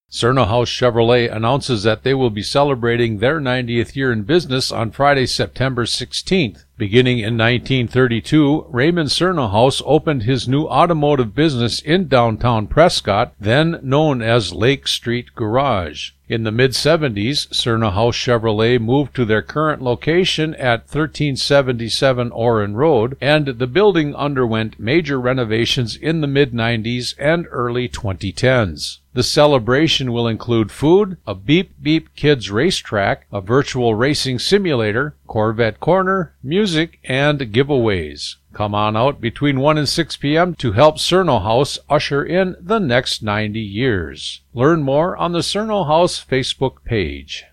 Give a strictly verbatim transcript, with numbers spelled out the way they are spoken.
Cerno House Chevrolet announces that they will be celebrating their ninetieth year in business on Friday, September sixteenth. Beginning in nineteen thirty-two, Raymond Cerno House opened his new automotive business in downtown Prescott, then known as Lake Street Garage. In the mid-seventies, Cerno House Chevrolet moved to their current location at thirteen seventy-seven Oren Road, and the building underwent major renovations in the mid-nineties and early twenty tens. The celebration will include food, a Beep Beep Kids racetrack, a virtual racing simulator, Corvette Corner, music, and giveaways. Come on out between one and six p.m. to help Cerno House usher in the next ninety years. Learn more on the Cerno House Facebook page.